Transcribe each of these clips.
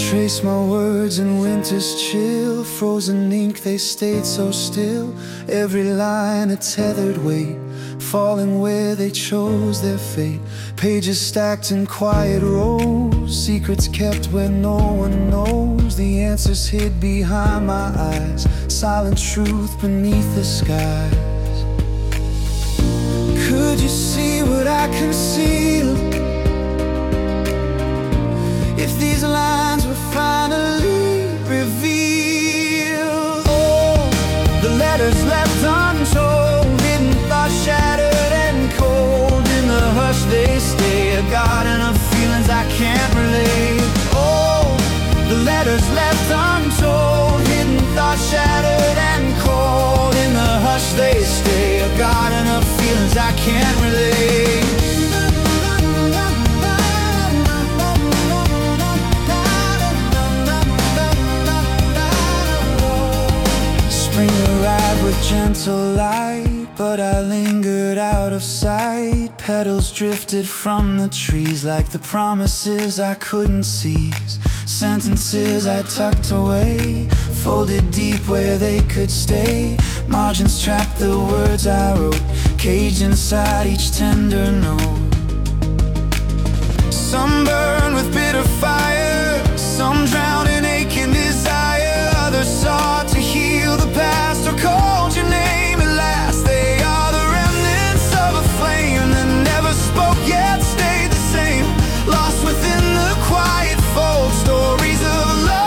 Trace my words in winter's chill. Frozen ink, they stayed so still. Every line a tethered weight, falling where they chose their fate. Pages stacked in quiet rows, secrets kept where no one knows. The answers hid behind my eyes, silent truth beneath the skies. Could you see what I conceal? If these lines were finally revealed. Oh, the letters left untold, hidden thoughts shattered and cold. In the hush they stay, a garden of feelings I can't relate. Oh, the letters left untold, hidden thoughts shattered and cold. In the hush they stay, a garden of feelings I can't relate. Spring arrived with gentle light, but I lingered out of sight. Petals drifted from the trees like the promises I couldn't seize. Sentences I tucked away, folded deep where they could stay. Margins trapped the words I wrote, caged inside each tender note. Some burn with bitter fire, some drown in aching desire. Others sought to heal the past or called your name at last. They are the remnants of a flame that never spoke yet stayed the same. Lost within the quiet fold, stories of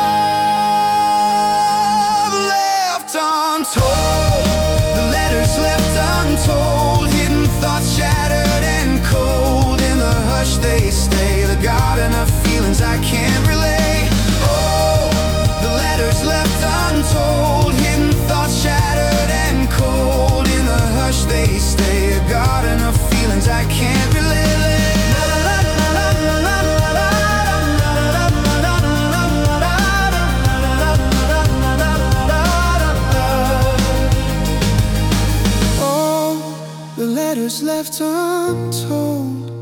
love left untold. The letters left untold, hidden thoughts shattered and cold. In the hush they stay, the garden of feelings I can't relate. Oh, the letters left untold, hidden thoughts shattered and cold. In the hush they stay, a garden of feelings I can't relate. Oh, the letters left untold,